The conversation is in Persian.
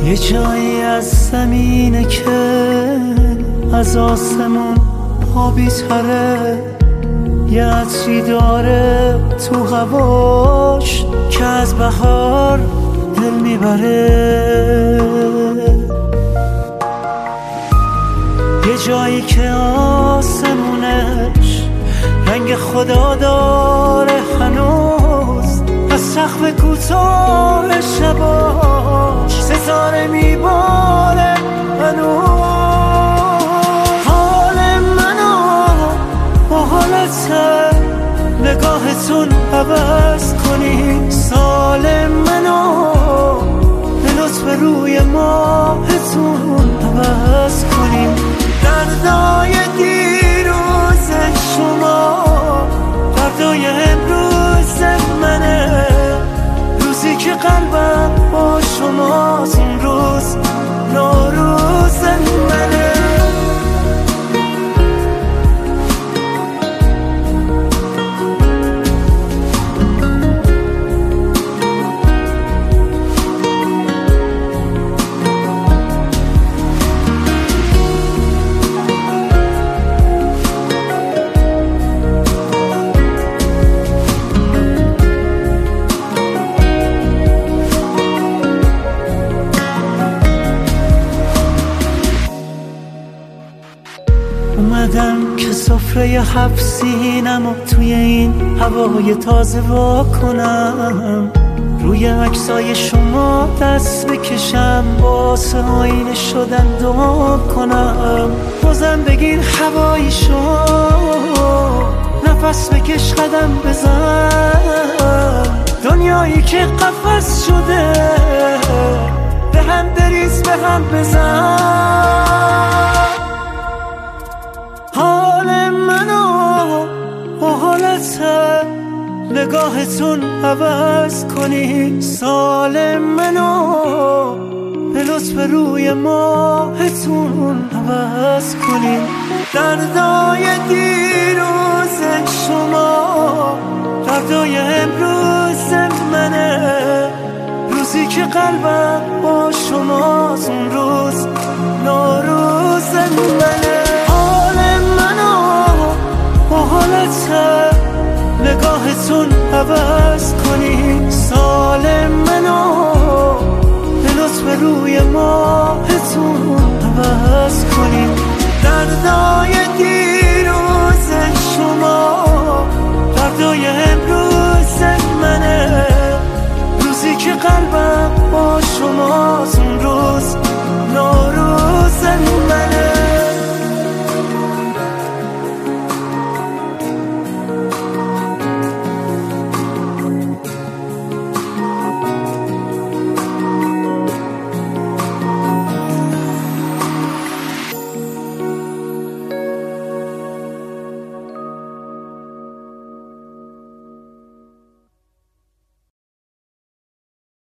یه جایی از زمینه که از آسمون آبی تره، یه عطری داره تو هواش که از بهار دل میبره. یه جایی که آسمونش رنگ خدا داره هنوز، از سقف کوتاه شباش ستاره میباره هنوز. حال منو با حالت نگاهتون عوض کنی، سال منو به لطف روی ماهتون عوض کنیم. دردای دیروز شما دردای امروز منه، روزی که قلبم با شماست اون روز نوروز منه. اومدم که سفره 7 سینمو توی این هوای تازه وا کنم، روی عکسای شما دست بکشم، واسه آینه شدن دعا کنم. بازم بگیر هوایی شو، نفس بکش قدم بزن، دنیایی که قفس شده به هم بریز به هم بزن. حال منو با حالت نگاهتون عوض کنی، سال منو به لطف روی ماهتون عوض کنی. دردای دیروز شما دردای امروز منه، روزی که قلبم با شماست اون روز نوروز منه. با حالت نگاهتون عوض کنی، سال منو به لطف روی ماهتون عوض کنی. دردای دیروز شما دردای امروز منه، روزی که قلبم با شماست اون روز